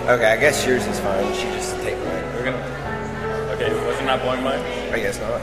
Okay, I guess yours is fine. She just take mine. Okay, wasn't that blowing mine? I guess not.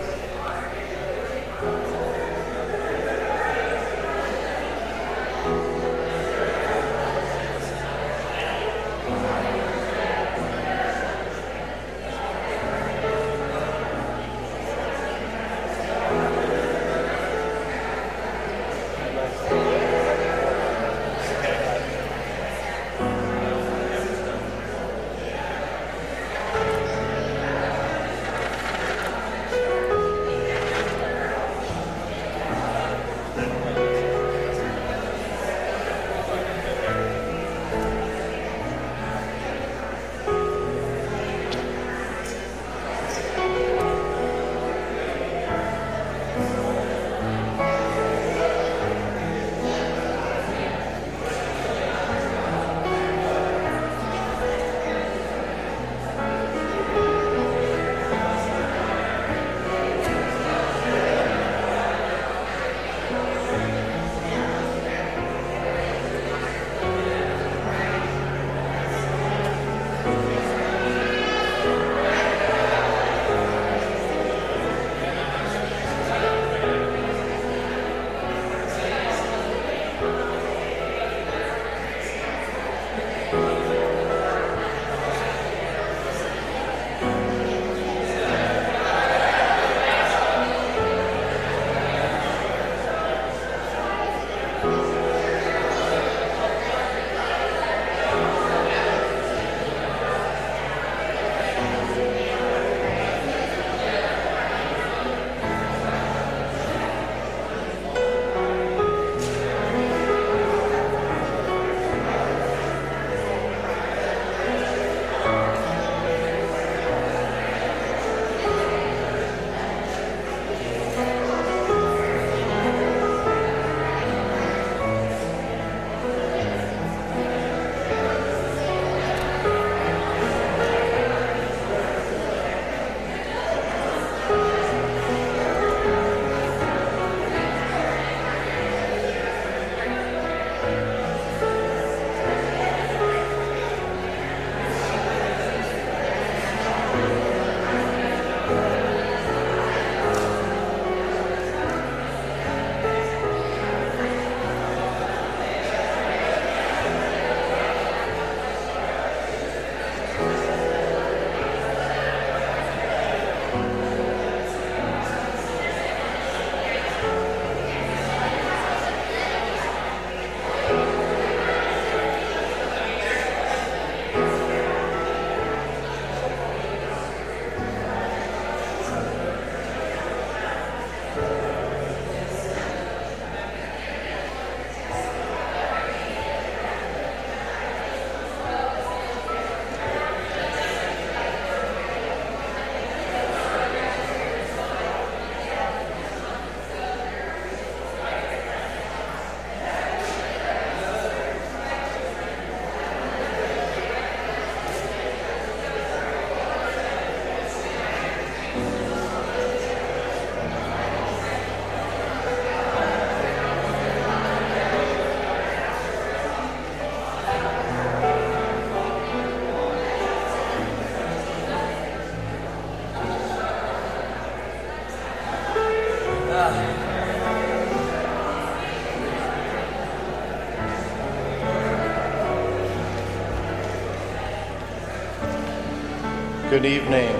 Good evening.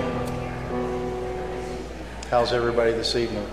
How's everybody this evening?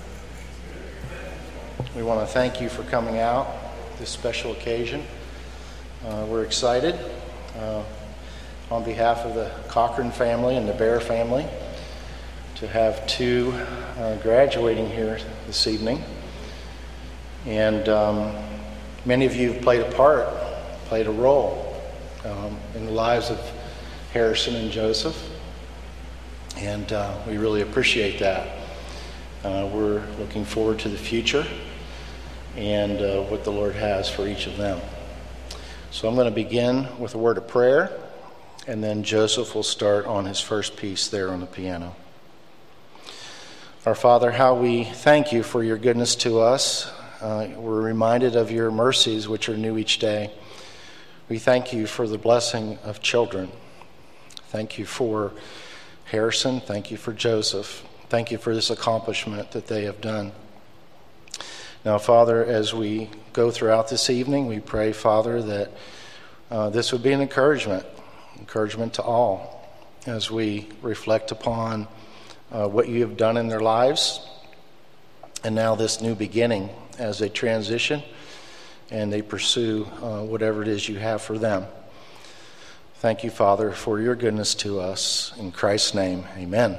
We want to thank you for coming out this special occasion. We're excited on behalf of the Cochran family and the Bear family to have two graduating here this evening. And many of you have played a role in the lives of Harrison and Joseph. And we really appreciate that. We're looking forward to the future and what the Lord has for each of them. So I'm going to begin with a word of prayer, and then Joseph will start on his first piece there on the piano. Our Father, how we thank you for your goodness to us. We're reminded of your mercies, which are new each day. We thank you for the blessing of children. Thank you for Harrison. Thank you for Joseph. Thank you for this accomplishment that they have done. Now, Father, as we go throughout this evening, we pray, Father, that this would be an encouragement to all as we reflect upon what you have done in their lives, and now this new beginning as they transition and they pursue whatever it is you have for them. Thank you, Father, for your goodness to us. In Christ's name, amen.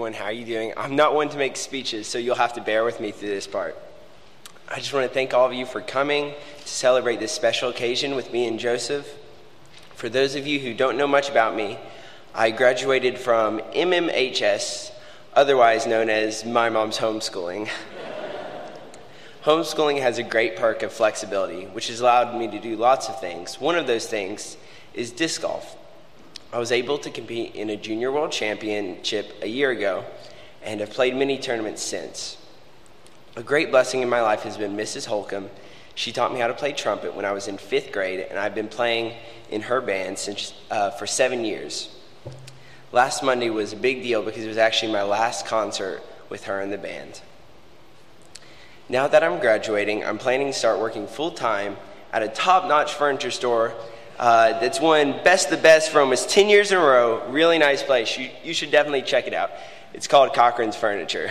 everyone. How are you doing? I'm not one to make speeches, so you'll have to bear with me through this part. I just want to thank all of you for coming to celebrate this special occasion with me and Joseph. For those of you who don't know much about me, I graduated from MMHS, otherwise known as My Mom's Homeschooling. Homeschooling has a great perk of flexibility, which has allowed me to do lots of things. One of those things is disc golf. I was able to compete in a junior world championship a year ago and have played many tournaments since. A great blessing in my life has been Mrs. Holcomb. She taught me how to play trumpet when I was in 5th grade, and I've been playing in her band for 7 years. Last Monday was a big deal because it was actually my last concert with her in the band. Now that I'm graduating, I'm planning to start working full-time at a top-notch furniture store that's won Best the Best for almost 10 years in a row. Really nice place. You should definitely check it out. It's called Cochran's Furniture.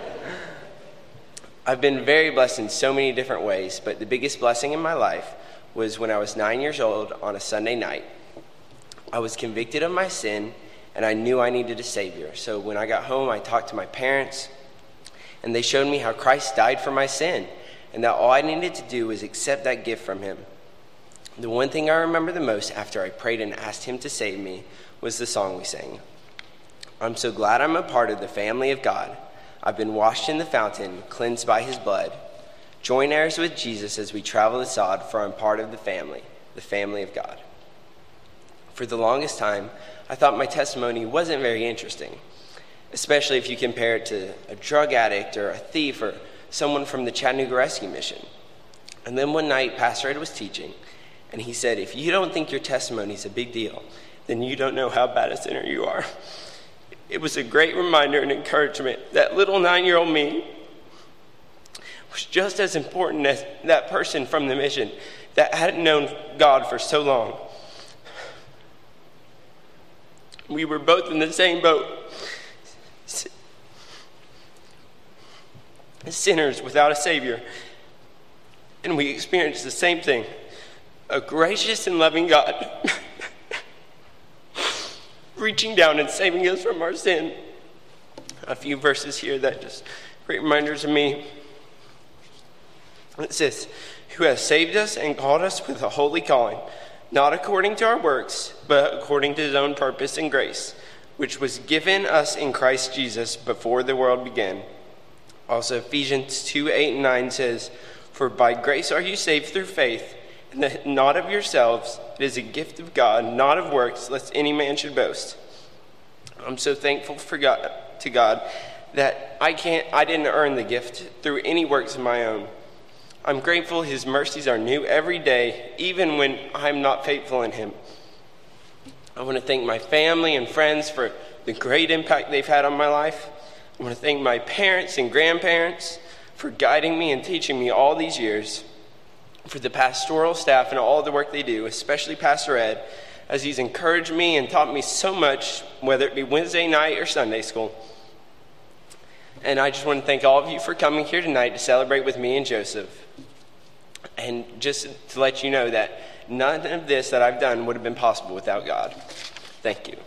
I've been very blessed in so many different ways, but the biggest blessing in my life was when I was 9 years old on a Sunday night. I was convicted of my sin, and I knew I needed a Savior. So when I got home, I talked to my parents, and they showed me how Christ died for my sin, and that all I needed to do was accept that gift from him. The one thing I remember the most after I prayed and asked him to save me was the song we sang. I'm so glad I'm a part of the family of God. I've been washed in the fountain, cleansed by his blood. Join heirs with Jesus as we travel the sod, for I'm part of the family of God. For the longest time, I thought my testimony wasn't very interesting, especially if you compare it to a drug addict or a thief or someone from the Chattanooga Rescue Mission. And then one night, Pastor Ed was teaching, and he said, if you don't think your testimony is a big deal, then you don't know how bad a sinner you are. It was a great reminder and encouragement that little 9-year-old me was just as important as that person from the mission that hadn't known God for so long. We were both in the same boat, sinners without a Savior, and we experienced the same thing. A gracious and loving God reaching down and saving us from our sin. A few verses here that just great reminders of me. It says, who has saved us and called us with a holy calling, not according to our works, but according to his own purpose and grace, which was given us in Christ Jesus before the world began. Also Ephesians 2:8-9 says, for by grace are you saved through faith, and that not of yourselves, it is a gift of God, not of works, lest any man should boast. I'm so thankful to God that I didn't earn the gift through any works of my own. I'm grateful his mercies are new every day, even when I'm not faithful in him. I want to thank my family and friends for the great impact they've had on my life. I want to thank my parents and grandparents for guiding me and teaching me all these years. For the pastoral staff and all the work they do, especially Pastor Ed, as he's encouraged me and taught me so much, whether it be Wednesday night or Sunday school. And I just want to thank all of you for coming here tonight to celebrate with me and Joseph. And just to let you know that none of this that I've done would have been possible without God. Thank you.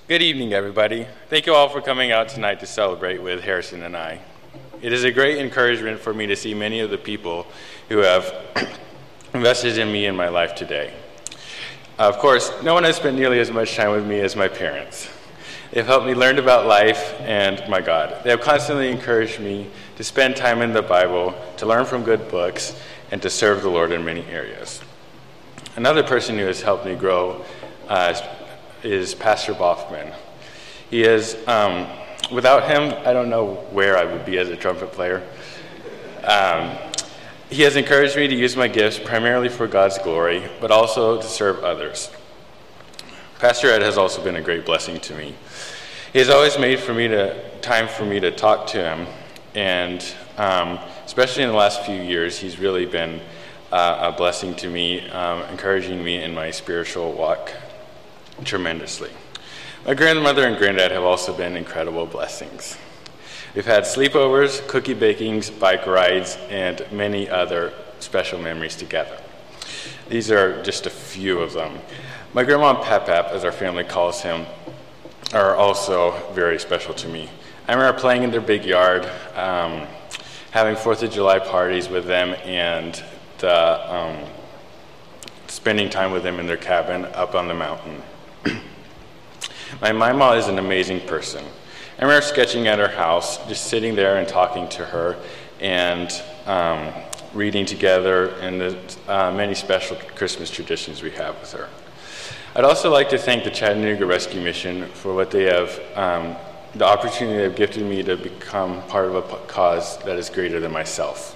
Good evening, everybody. Thank you all for coming out tonight to celebrate with Harrison and I. It is a great encouragement for me to see many of the people who have invested in me in my life today. Of course, no one has spent nearly as much time with me as my parents. They've helped me learn about life and my God. They have constantly encouraged me to spend time in the Bible, to learn from good books, and to serve the Lord in many areas. Another person who has helped me grow is Pastor Boffman. He is, without him, I don't know where I would be as a trumpet player. He has encouraged me to use my gifts primarily for God's glory, but also to serve others. Pastor Ed has also been a great blessing to me. He has always made time for me to talk to him, and especially in the last few years, he's really been a blessing to me, encouraging me in my spiritual walk tremendously. My grandmother and granddad have also been incredible blessings. We've had sleepovers, cookie bakings, bike rides, and many other special memories together. These are just a few of them. My grandma and Pap-Pap, as our family calls him, are also very special to me. I remember playing in their big yard, having 4th of July parties with them, and spending time with them in their cabin up on the mountain. My mama is an amazing person. I remember sketching at her house, just sitting there and talking to her, and reading together, and the many special Christmas traditions we have with her. I'd also like to thank the Chattanooga Rescue Mission for what they have, the opportunity they've gifted me to become part of a cause that is greater than myself.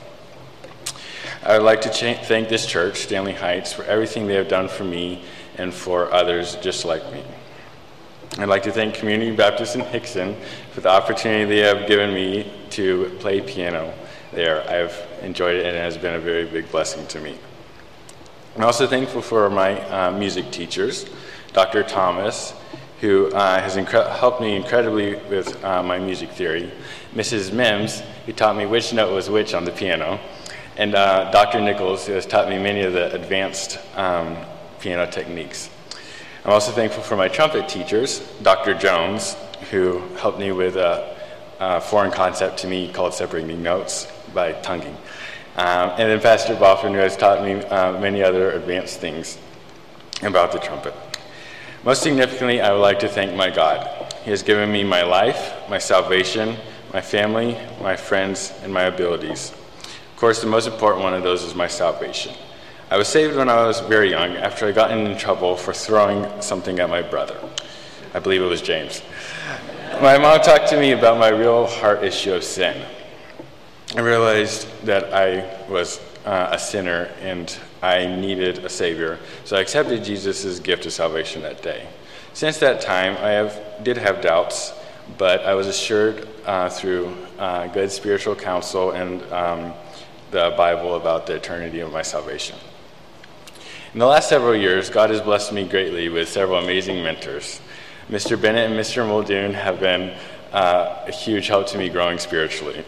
I would like to thank this church, Stanley Heights, for everything they have done for me and for others just like me. I'd like to thank Community Baptist in Hickson for the opportunity they have given me to play piano there. I've enjoyed it, and it has been a very big blessing to me. I'm also thankful for my music teachers, Dr. Thomas, who has helped me incredibly with my music theory, Mrs. Mims, who taught me which note was which on the piano, and Dr. Nichols, who has taught me many of the advanced piano techniques. I'm also thankful for my trumpet teachers, Dr. Jones, who helped me with a foreign concept to me called separating notes by tonguing. And then Pastor Boffin, who has taught me many other advanced things about the trumpet. Most significantly, I would like to thank my God. He has given me my life, my salvation, my family, my friends, and my abilities. Of course, the most important one of those is my salvation. I was saved when I was very young after I got in trouble for throwing something at my brother. I believe it was James. My mom talked to me about my real heart issue of sin. I realized that I was a sinner and I needed a Savior, so I accepted Jesus' gift of salvation that day. Since that time, I did have doubts, but I was assured through good spiritual counsel and the Bible about the eternity of my salvation. In the last several years, God has blessed me greatly with several amazing mentors. Mr. Bennett and Mr. Muldoon have been a huge help to me growing spiritually.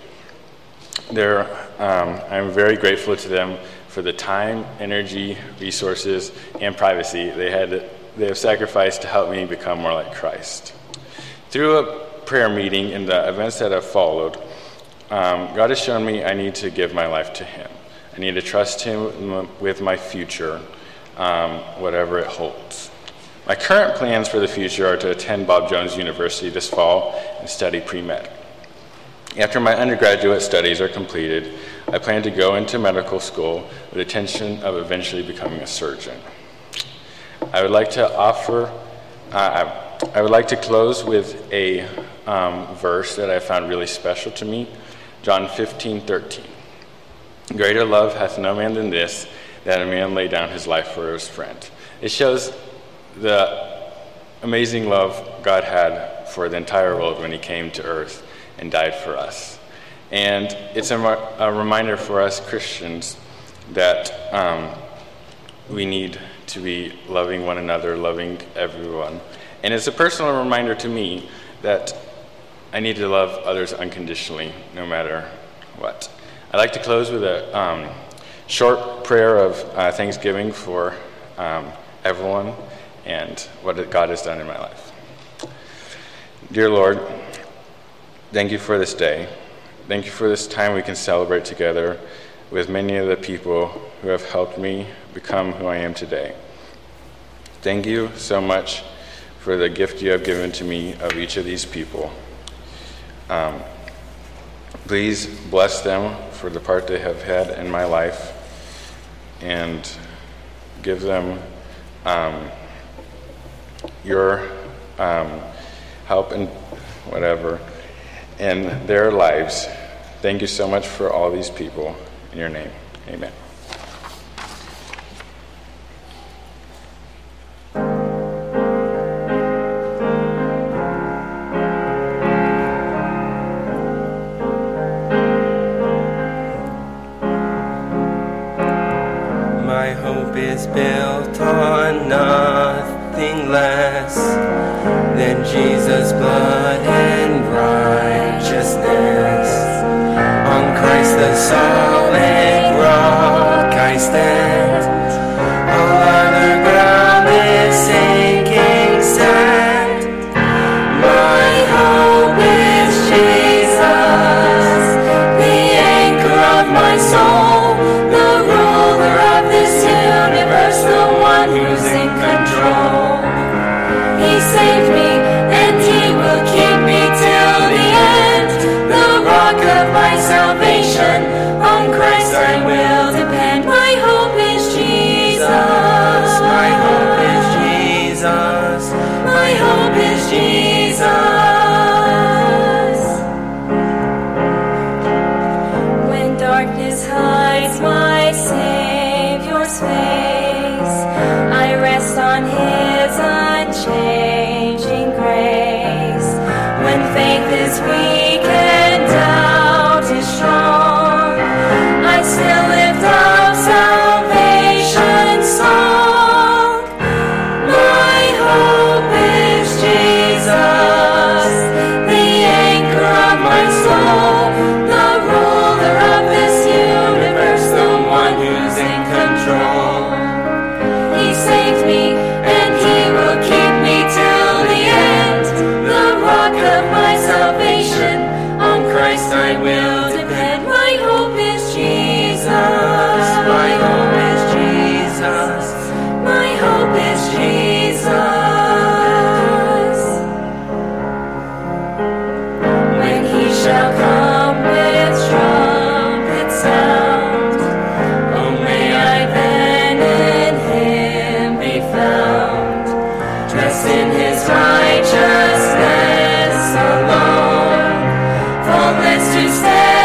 I'm very grateful to them for the time, energy, resources, and privacy they have sacrificed to help me become more like Christ. Through a prayer meeting and the events that have followed, God has shown me I need to give my life to Him. I need to trust Him with my future, whatever it holds. My current plans for the future are to attend Bob Jones University this fall and study pre-med. After my undergraduate studies are completed, I plan to go into medical school with the intention of eventually becoming a surgeon. I would like to close with a verse that I found really special to me, John 15:13. Greater love hath no man than this, that a man lay down his life for his friend. It shows the amazing love God had for the entire world when He came to earth and died for us. And it's a reminder for us Christians that we need to be loving one another, loving everyone. And it's a personal reminder to me that I need to love others unconditionally, no matter what. I'd like to close with a short prayer of thanksgiving for everyone and what God has done in my life. Dear Lord, thank you for this day. Thank you for this time we can celebrate together with many of the people who have helped me become who I am today. Thank you so much for the gift you have given to me of each of these people. Please bless them for the part they have had in my life and give them your help and whatever in their lives. Thank you so much for all these people. In your name, amen. My hope is built on nothing less than Jesus' blood and righteousness. On Christ the solid rock I stand. All other ground is sinking sand. My hope is Jesus, the anchor of my soul, the ruler of this universe, the one who's in control. He saved me and he will keep me till the end, the rock of my salvation. On Christ I will depend. My hope is Jesus. My hope is Jesus. My hope is Jesus. When darkness hides my Savior's face, I rest on his unchanging grace. When faith is weak and doubt is strong, I still lift up salvation's song. My hope is Jesus, the anchor of my soul, the ruler of this universe, the one who's in control. He saved me and he will keep me till the end, the rock of my salvation. On Christ I will depend. My hope is Jesus. My hope is Jesus. My hope is Jesus. When he shall come with trumpet sound, oh may I then in him be found, dressed in his righteousness alone, faultless to stand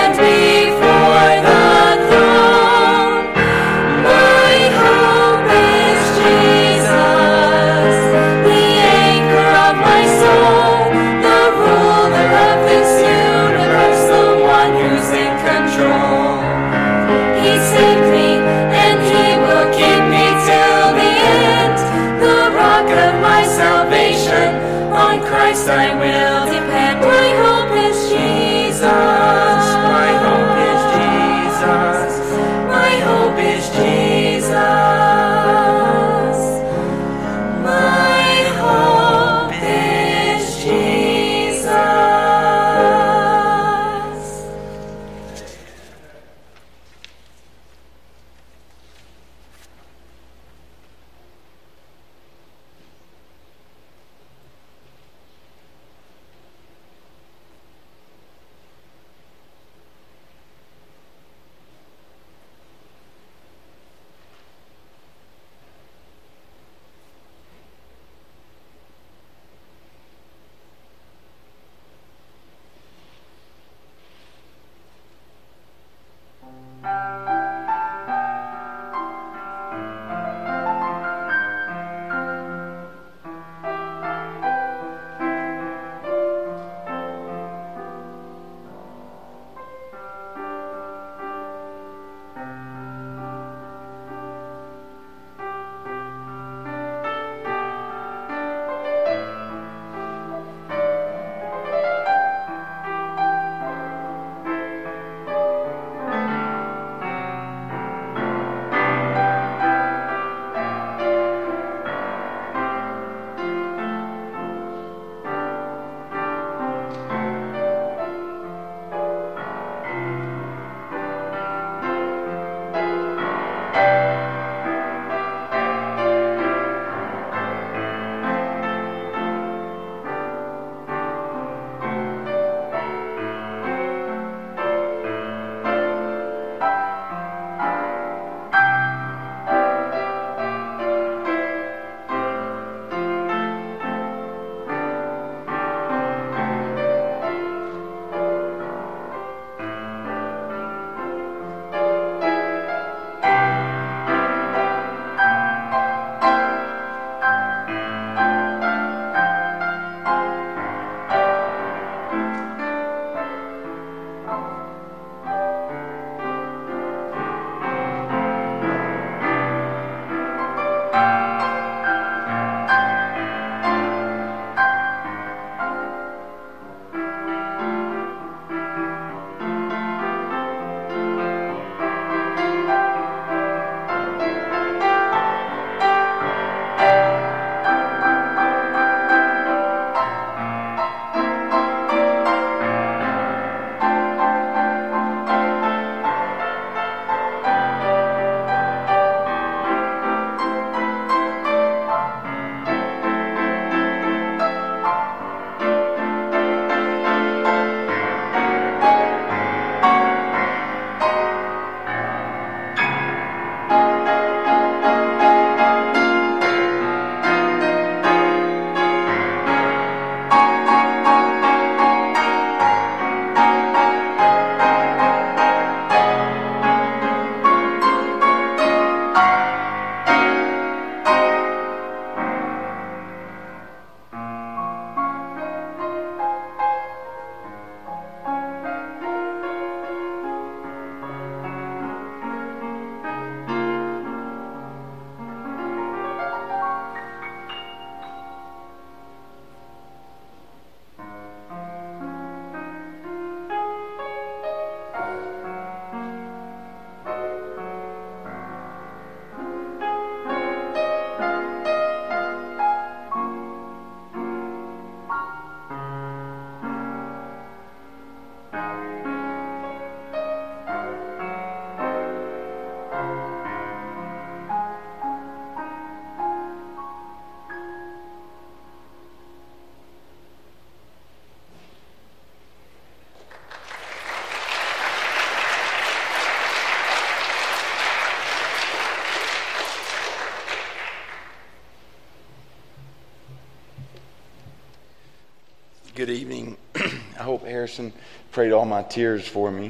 Good evening. I hope Harrison prayed all my tears for me.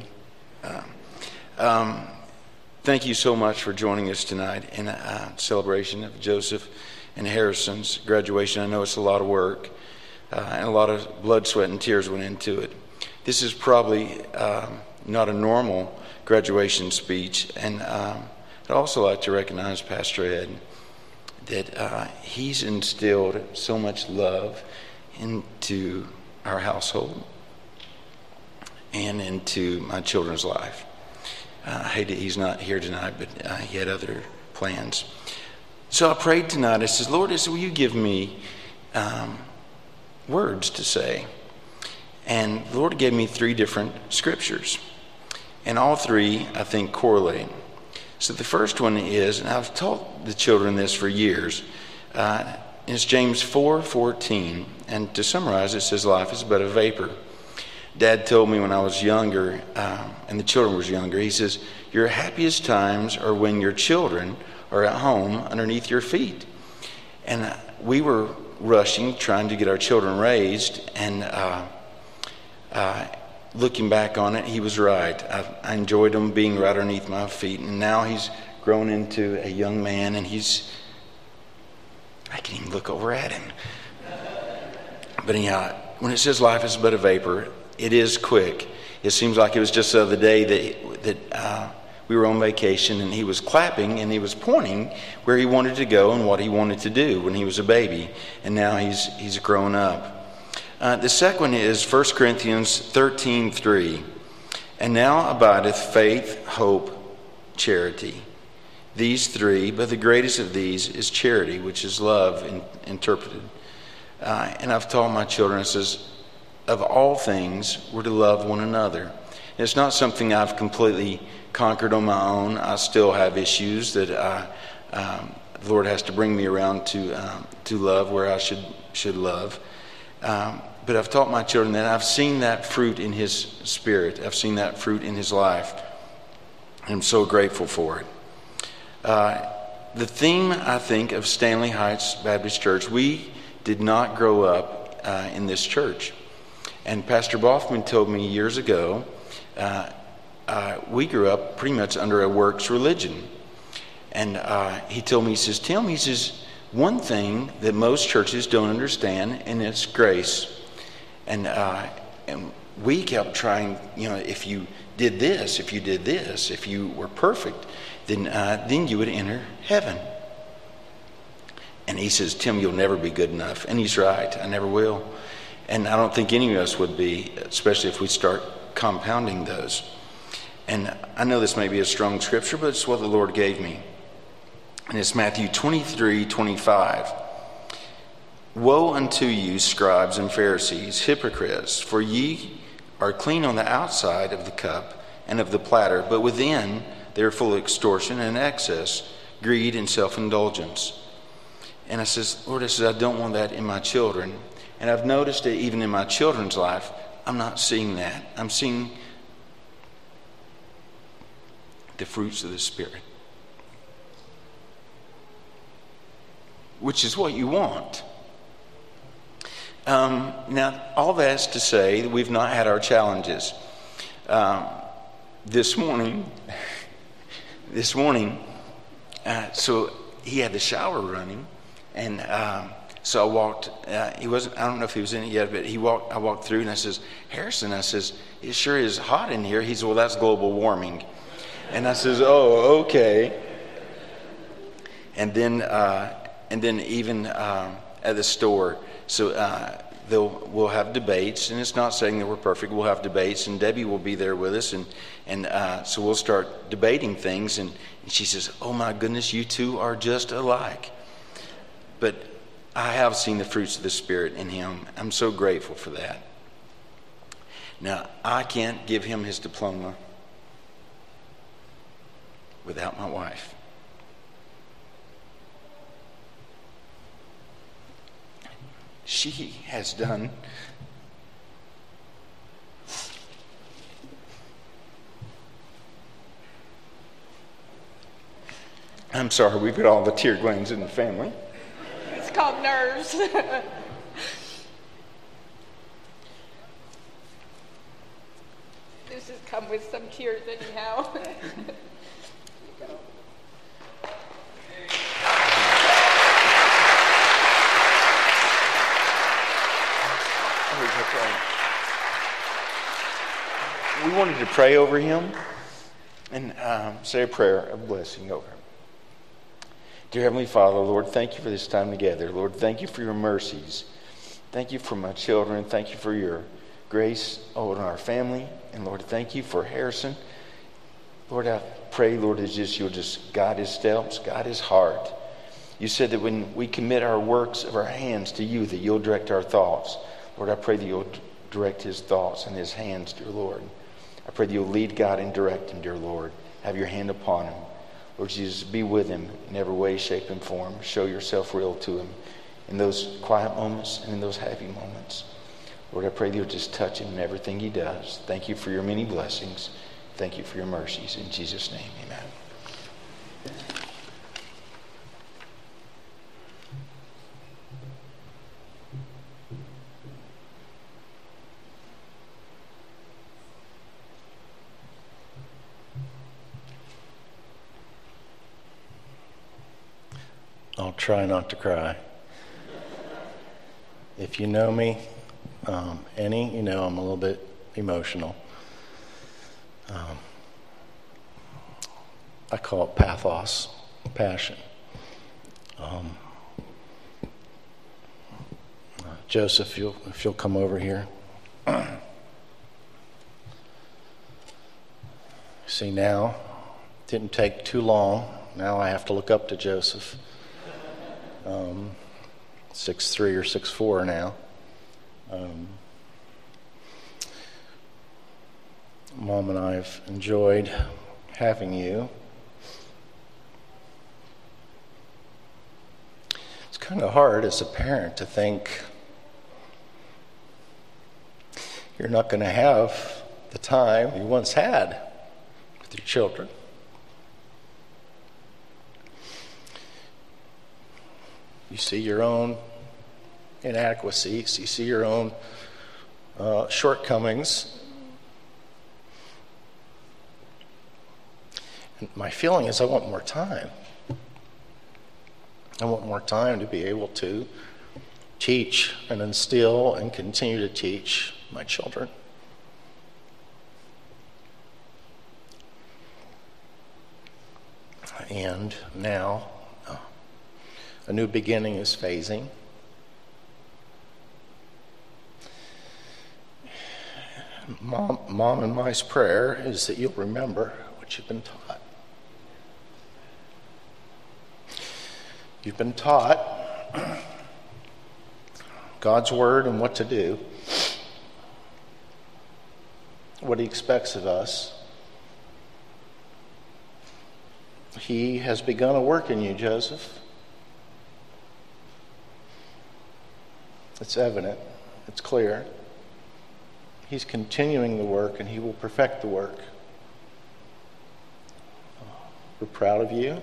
Thank you so much for joining us tonight in a celebration of Joseph and Harrison's graduation. I know it's a lot of work and a lot of blood, sweat, and tears went into it. This is probably not a normal graduation speech, and I'd also like to recognize Pastor Ed, that he's instilled so much love into our household and into my children's life. I hate that he's not here tonight, but he had other plans. So I prayed tonight. I said, Lord, will you give me words to say? And the Lord gave me 3 different scriptures. And all 3, I think, correlate. So the first one is, and I've taught the children this for years, it's James 4:14, and to summarize, it says, life is but a vapor. Dad told me when I was younger, and the children was younger, he says, your happiest times are when your children are at home underneath your feet. And we were rushing, trying to get our children raised, and looking back on it, he was right. I enjoyed him being right underneath my feet, and now he's grown into a young man, and I can even look over at him. But anyhow, when it says life is but a vapor, it is quick. It seems like it was just the other day that we were on vacation, and he was clapping and he was pointing where he wanted to go and what he wanted to do when he was a baby, and now he's grown up. The second one is 1 Corinthians 13:3. And now abideth faith, hope, charity. These 3, but the greatest of these is charity, which is love interpreted. And I've taught my children, it says, of all things, we're to love one another. And it's not something I've completely conquered on my own. I still have issues that the Lord has to bring me around to love where I should love. But I've taught my children that. I've seen that fruit in his spirit. I've seen that fruit in his life. And I'm so grateful for it. The theme, I think, of Stanley Heights Baptist Church, we did not grow up in this church. And Pastor Boffman told me years ago, we grew up pretty much under a works religion. And he told me, he says, Tim, he says, one thing that most churches don't understand, and it's grace. And we kept trying, if you did this, if you were perfect, then you would enter heaven. And he says, Tim, you'll never be good enough. And he's right, I never will. And I don't think any of us would be, especially if we start compounding those. And I know this may be a strong scripture, but it's what the Lord gave me. And it's Matthew 23:25. Woe unto you, scribes and Pharisees, hypocrites, for ye are clean on the outside of the cup and of the platter, but within they are full of extortion and excess, greed and self-indulgence. And I says, Lord, I don't want that in my children. And I've noticed that even in my children's life, I'm not seeing that. I'm seeing the fruits of the Spirit, which is what you want. Now, all that's to say that we've not had our challenges. This morning, so he had the shower running, and so I walked. I don't know if he was in it yet, but I walked through, and I says, Harrison, I says, it sure is hot in here. He said, well, that's global warming. And I says, oh, okay. And then even at the store, so we'll have debates, and it's not saying that we're perfect. We'll have debates, and Debbie will be there with us, and so we'll start debating things, and she says, oh my goodness, you two are just alike. But I have seen the fruits of the Spirit in him. I'm so grateful for that. Now, I can't give him his diploma without my wife. She has done I'm sorry, we've got all the tear glands in the family. It's called nerves. This has come with some tears anyhow. We wanted to pray over him and say a prayer of blessing over him. Dear Heavenly Father, Lord, thank you for this time together. Lord, thank you for your mercies. Thank you for my children. Thank you for your grace over our family. And Lord, thank you for Harrison. Lord, I pray, Lord, you'll just guide his steps, guide his heart. You said that when we commit our works of our hands to you, that you'll direct our thoughts. Lord, I pray that you'll direct his thoughts and his hands, dear Lord. I pray that you'll lead, guide, and direct him, dear Lord. Have your hand upon him. Lord Jesus, be with him in every way, shape, and form. Show yourself real to him in those quiet moments and in those happy moments. Lord, I pray that you'll just touch him in everything he does. Thank you for your many blessings. Thank you for your mercies. In Jesus' name, amen. I'll try not to cry. If you know me, you know I'm a little bit emotional. I call it pathos, passion. Joseph, if you'll come over here. See, now, it didn't take too long. Now I have to look up to Joseph. 6'3" or 6'4" now. Mom and I have enjoyed having you. It's kind of hard as a parent to think you're not going to have the time you once had with your children. You see your own inadequacies. You see your own shortcomings. And my feeling is I want more time. I want more time to be able to teach and instill and continue to teach my children. And now, a new beginning is phasing. Mom and my's prayer is that you'll remember what you've been taught. You've been taught God's word and what to do, what he expects of us. He has begun a work in you, Joseph. It's evident. It's clear. He's continuing the work, and he will perfect the work. We're proud of you.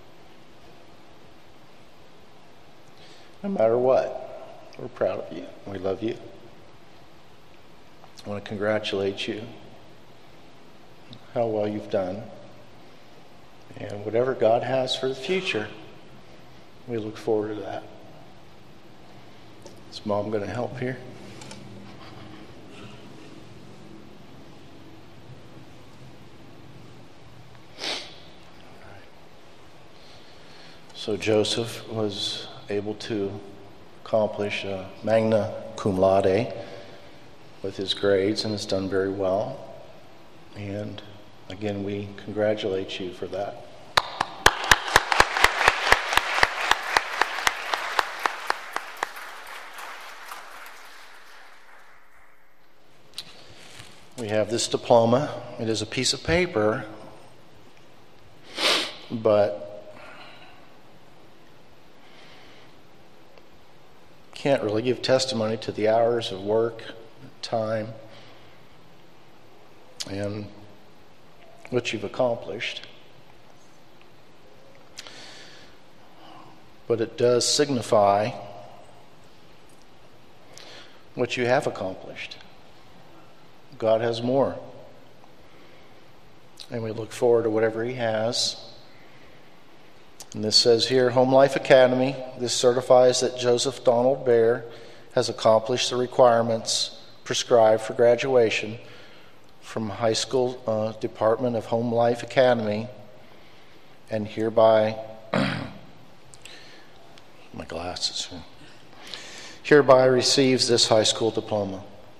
No matter what, we're proud of you. We love you. I want to congratulate you. How well you've done. And whatever God has for the future, we look forward to that. Is Mom going to help here? So Joseph was able to accomplish magna cum laude with his grades and has done very well. And again, we congratulate you for that. We have this diploma. It is a piece of paper, but can't really give testimony to the hours of work, time, and what you've accomplished. But it does signify what you have accomplished. God has more. And we look forward to whatever He has. And this says here, Home Life Academy, this certifies that Joseph Donald Bear has accomplished the requirements prescribed for graduation from High School Department of Home Life Academy, and hereby, my glasses here, hereby receives this high school diploma.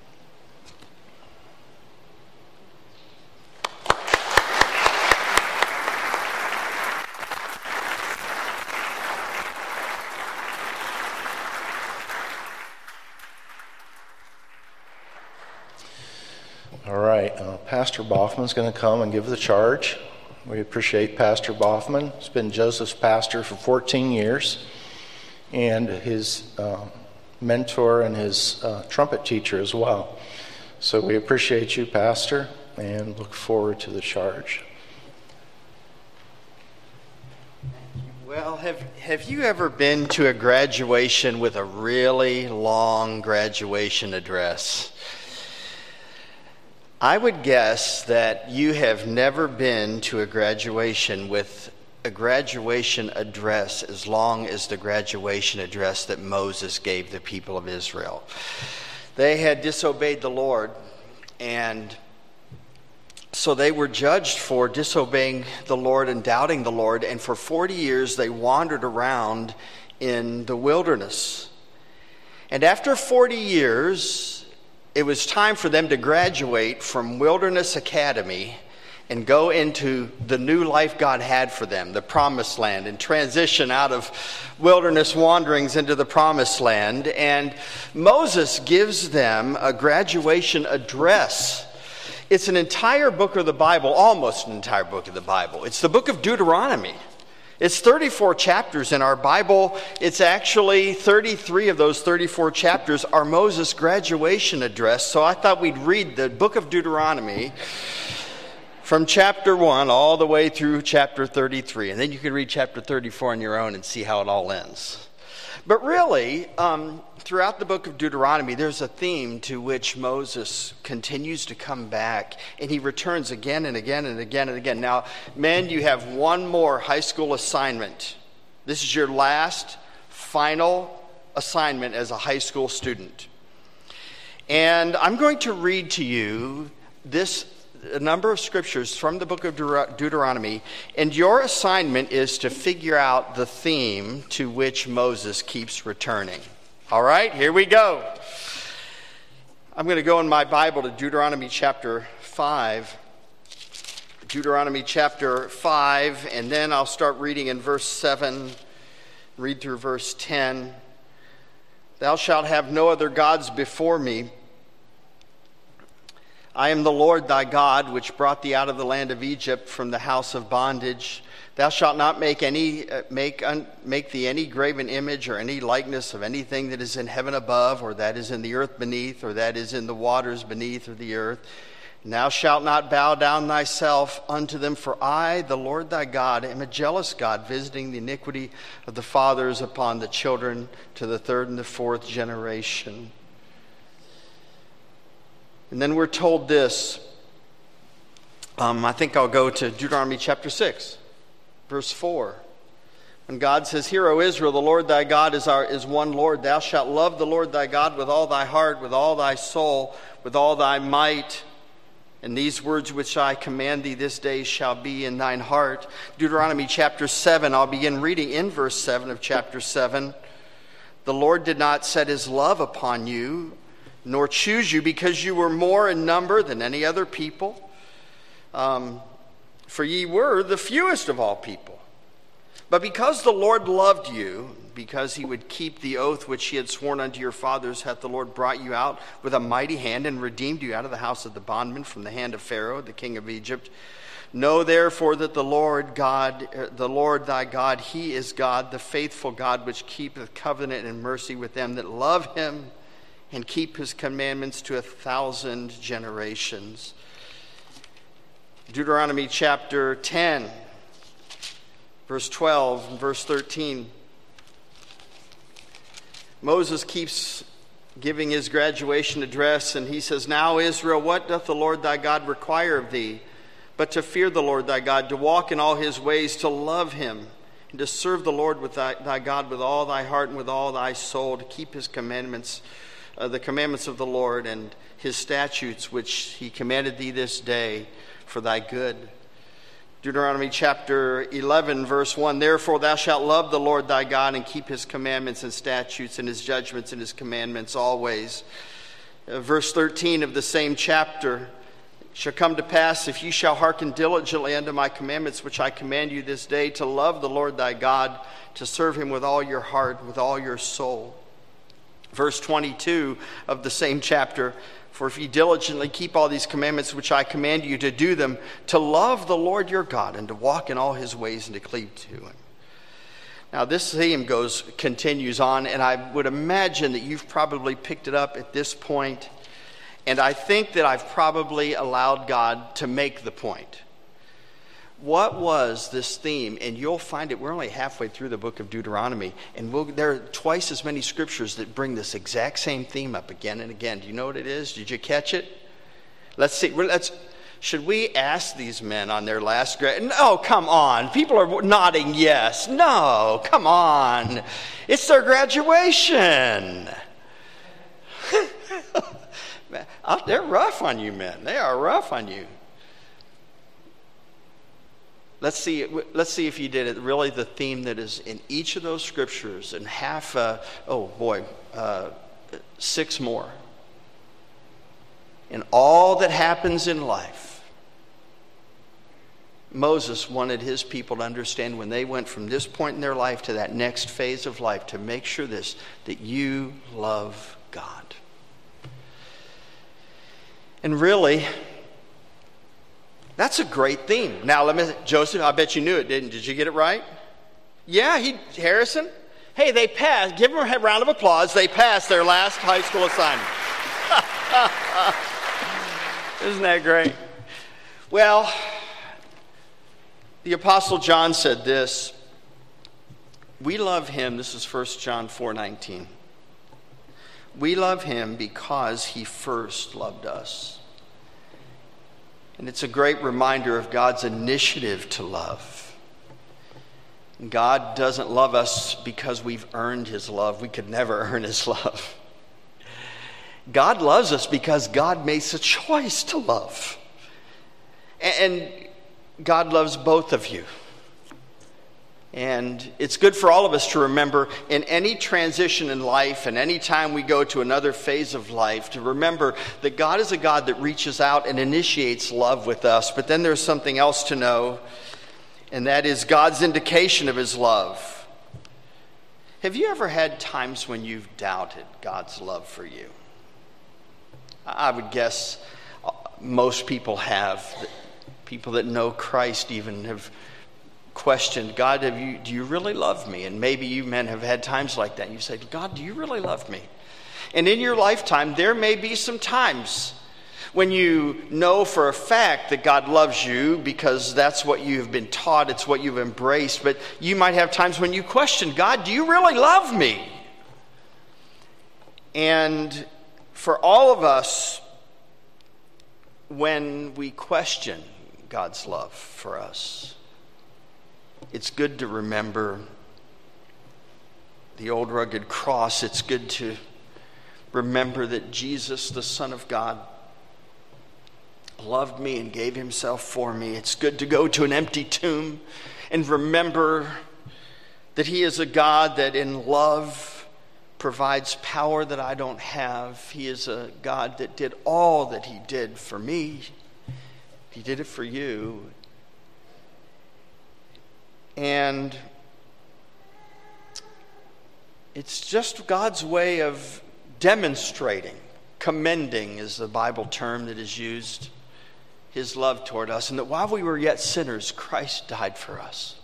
All right, Pastor Boffman's going to come and give the charge. We appreciate Pastor Boffman. He's been Joseph's pastor for 14 years, and his mentor and his trumpet teacher as well. So we appreciate you, Pastor, and look forward to the charge. Well, have you ever been to a graduation with a really long graduation address? I would guess that you have never been to a graduation with a graduation address as long as the graduation address that Moses gave the people of Israel. They had disobeyed the Lord, and so they were judged for disobeying the Lord and doubting the Lord, and for 40 years they wandered around in the wilderness. And after 40 years, it was time for them to graduate from Wilderness Academy and go into the new life God had for them, the Promised Land, and transition out of wilderness wanderings into the Promised Land. And Moses gives them a graduation address. It's an entire book of the Bible, almost an entire book of the Bible. It's the book of Deuteronomy. It's 34 chapters in our Bible. It's actually 33 of those 34 chapters are Moses' graduation address. So I thought we'd read the book of Deuteronomy from chapter 1 all the way through chapter 33. And then you can read chapter 34 on your own and see how it all ends. But really, throughout the book of Deuteronomy, there's a theme to which Moses continues to come back, and he returns again and again and again and again. Now, men, you have one more high school assignment. This is your last, final assignment as a high school student. And I'm going to read to you a number of scriptures from the book of Deuteronomy, and your assignment is to figure out the theme to which Moses keeps returning. All right, here we go. I'm going to go in my Bible to Deuteronomy chapter 5. Deuteronomy chapter 5, and then I'll start reading in verse 7, read through verse 10. Thou shalt have no other gods before me. I am the Lord thy God, which brought thee out of the land of Egypt from the house of bondage. Thou shalt not make thee any graven image or any likeness of anything that is in heaven above, or that is in the earth beneath, or that is in the waters beneath of the earth. And thou shalt not bow down thyself unto them, for I, the Lord thy God, am a jealous God, visiting the iniquity of the fathers upon the children to the third and the fourth generation. And then we're told this. I think I'll go to Deuteronomy chapter 6, verse 4. When God says, Hear, O Israel, the Lord thy God is one Lord. Thou shalt love the Lord thy God with all thy heart, with all thy soul, with all thy might. And these words which I command thee this day shall be in thine heart. Deuteronomy chapter 7, I'll begin reading in verse 7 of chapter 7. The Lord did not set his love upon you, nor choose you, because you were more in number than any other people. For ye were the fewest of all people. But because the Lord loved you, because he would keep the oath which he had sworn unto your fathers, hath the Lord brought you out with a mighty hand and redeemed you out of the house of the bondman from the hand of Pharaoh, the king of Egypt. Know therefore that the Lord thy God, he is God, the faithful God, which keepeth covenant and mercy with them that love him and keep his commandments to 1,000 generations. Deuteronomy chapter 10, verse 12 and verse 13. Moses keeps giving his graduation address, and he says, Now, Israel, what doth the Lord thy God require of thee? But to fear the Lord thy God, to walk in all his ways, to love him, and to serve the Lord with thy God with all thy heart and with all thy soul, to keep his commandments, the commandments of the Lord, and his statutes which he commanded thee this day for thy good. Deuteronomy chapter 11, verse 1, Therefore thou shalt love the Lord thy God and keep his commandments and statutes and his judgments and his commandments always. Verse 13 of the same chapter, Shall come to pass, if you shall hearken diligently unto my commandments, which I command you this day, to love the Lord thy God, to serve him with all your heart, with all your soul. Verse 22 of the same chapter, For if ye diligently keep all these commandments which I command you to do them, to love the Lord your God, and to walk in all his ways, and to cleave to him. Now this theme continues on, and I would imagine that you've probably picked it up at this point. And I think that I've probably allowed God to make the point. What was this theme? And you'll find it, we're only halfway through the book of Deuteronomy, and there are twice as many scriptures that bring this exact same theme up again and again. Do you know what it is? Did you catch it? Let's see. Should we ask these men on their last No, come on. People are nodding yes. No, come on. It's their graduation. They're rough on you, men. They are rough on you. Let's see if you did it. Really, the theme that is in each of those scriptures, and six more. In all that happens in life, Moses wanted his people to understand when they went from this point in their life to that next phase of life, to make sure that you love God. And really, that's a great theme. Now, Joseph, I bet you knew it, didn't you? Did you get it right? Yeah, Harrison. Hey, they passed. Give them a round of applause. They passed their last high school assignment. Isn't that great? Well, the Apostle John said this. We love him. This is 1 John 4:19. We love him because he first loved us. And it's a great reminder of God's initiative to love. God doesn't love us because we've earned his love. We could never earn his love. God loves us because God makes a choice to love. And God loves both of you. And it's good for all of us to remember in any transition in life and any time we go to another phase of life, to remember that God is a God that reaches out and initiates love with us. But then there's something else to know, and that is God's indication of his love. Have you ever had times when you've doubted God's love for you? I would guess most people have. People that know Christ even have questioned, God, do you really love me? And maybe you men have had times like that. And you say, God, do you really love me? And in your lifetime, there may be some times when you know for a fact that God loves you because that's what you've been taught, it's what you've embraced. But you might have times when you question, God, do you really love me? And for all of us, when we question God's love for us, it's good to remember the old rugged cross. It's good to remember that Jesus, the Son of God, loved me and gave himself for me. It's good to go to an empty tomb and remember that he is a God that in love provides power that I don't have. He is a God that did all that he did for me. He did it for you. And It's just God's way of demonstrating, commending is the Bible term that is used, his love toward us, and that while we were yet sinners, Christ died for us.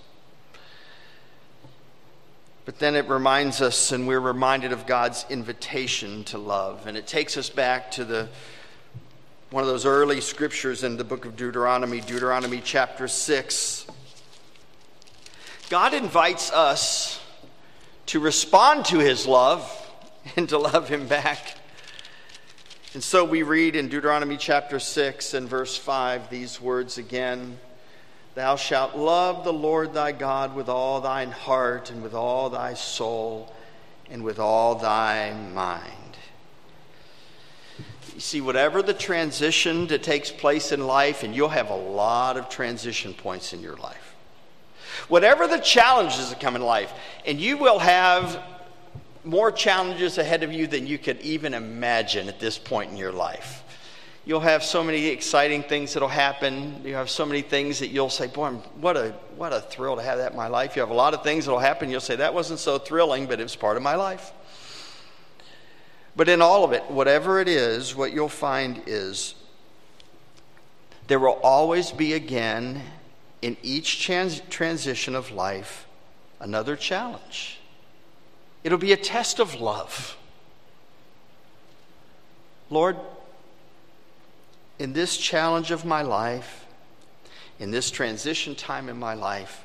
But then it reminds us, and we're reminded of God's invitation to love. And it takes us back to one of those early scriptures in the book of Deuteronomy chapter 6. God invites us to respond to his love and to love him back. And so we read in Deuteronomy chapter 6 and verse 5 these words again. Thou shalt love the Lord thy God with all thine heart and with all thy soul and with all thy mind. You see, whatever the transition that takes place in life, and you'll have a lot of transition points in your life. Whatever the challenges that come in life, and you will have more challenges ahead of you than you could even imagine at this point in your life. You'll have so many exciting things that'll happen. You have so many things that you'll say, boy, what a thrill to have that in my life. You have a lot of things that'll happen. You'll say, that wasn't so thrilling, but it was part of my life. But in all of it, whatever it is, what you'll find is there will always be again, in each transition of life, another challenge. It'll be a test of love. Lord, in this challenge of my life, in this transition time in my life,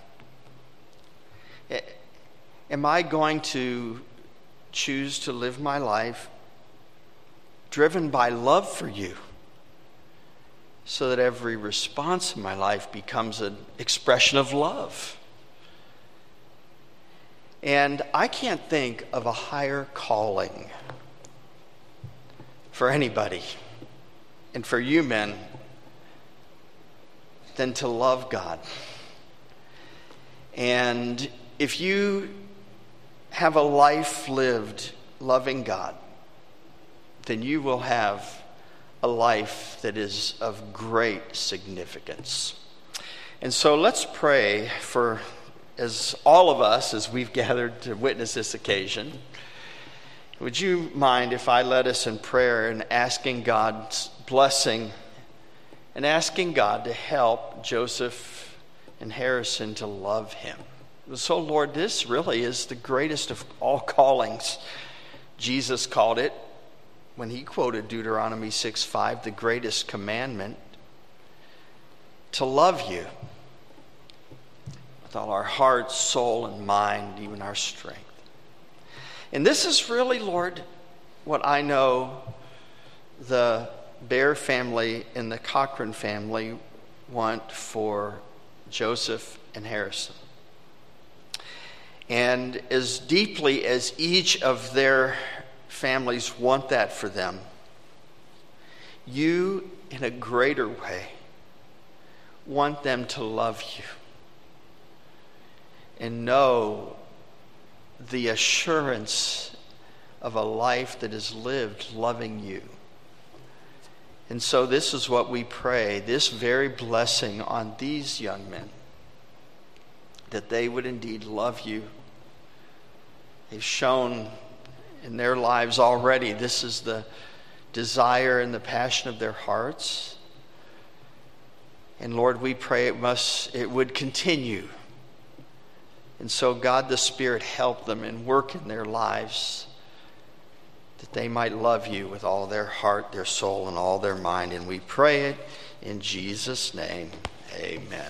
am I going to choose to live my life driven by love for you, so that every response in my life becomes an expression of love? And I can't think of a higher calling for anybody, and for you men, than to love God. And if you have a life lived loving God, then you will have a life that is of great significance. And so let's pray for, as all of us, as we've gathered to witness this occasion. Would you mind if I led us in prayer and asking God's blessing and asking God to help Joseph and Harrison to love him? So, Lord, this really is the greatest of all callings. Jesus called it, when he quoted Deuteronomy 6:5, the greatest commandment, to love you with all our heart, soul, and mind, even our strength. And this is really, Lord, what I know the Bear family and the Cochran family want for Joseph and Harrison. And as deeply as each of their families want that for them, you, in a greater way, want them to love you and know the assurance of a life that is lived loving you. And so this is what we pray, this very blessing on these young men, that they would indeed love you. They've shown in their lives already, this is the desire and the passion of their hearts. And Lord, we pray it would continue. And so God the Spirit help them and work in their lives, that they might love you with all their heart, their soul, and all their mind. And we pray it in Jesus' name. Amen.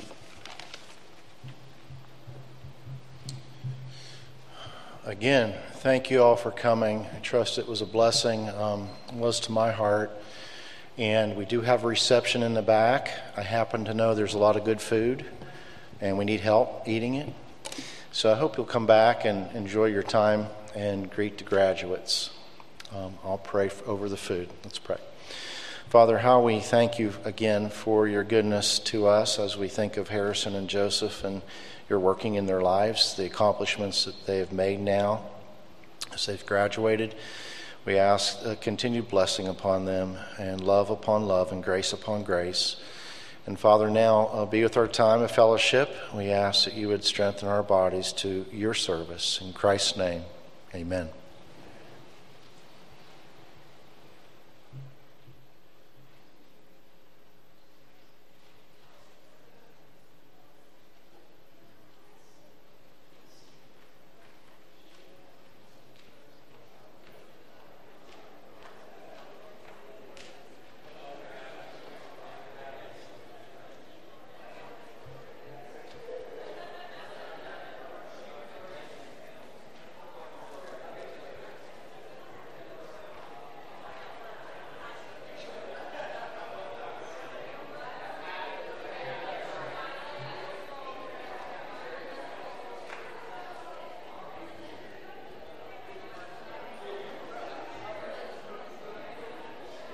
Again, thank you all for coming. I trust it was a blessing. It was to my heart. And we do have a reception in the back. I happen to know there's a lot of good food, and we need help eating it. So I hope you'll come back and enjoy your time and greet the graduates. I'll pray over the food. Let's pray. Father, how we thank you again for your goodness to us as we think of Harrison and Joseph and your working in their lives, the accomplishments that they have made now as they've graduated. We ask a continued blessing upon them and love upon love and grace upon grace. And Father, now be with our time of fellowship. We ask that you would strengthen our bodies to your service. In Christ's name, amen. Amen.